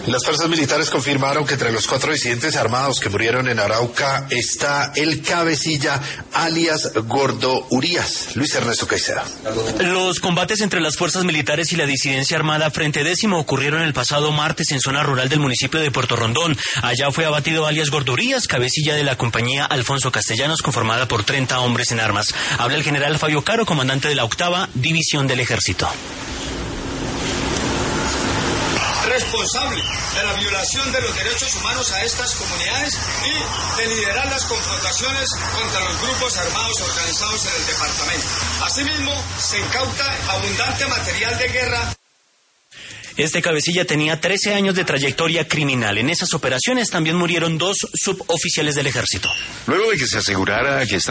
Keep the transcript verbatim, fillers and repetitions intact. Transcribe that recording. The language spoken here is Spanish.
Las fuerzas militares confirmaron que entre los cuatro disidentes armados que murieron en Arauca está el cabecilla alias Gordo Urías. Luis Ernesto Caicedo. Los combates entre las fuerzas militares y la disidencia armada Frente Décimo ocurrieron el pasado martes en zona rural del municipio de Puerto Rondón. Allá fue abatido alias Gordo Urías, cabecilla de la compañía Alfonso Castellanos, conformada por treinta hombres en armas. Habla el general Fabio Caro, comandante de la octava División del Ejército. Responsable de la violación de los derechos humanos a estas comunidades y de liderar las confrontaciones contra los grupos armados organizados en el departamento. Asimismo, se incauta abundante material de guerra. Este cabecilla tenía trece años de trayectoria criminal. En esas operaciones también murieron dos suboficiales del ejército. Luego de que se asegurara que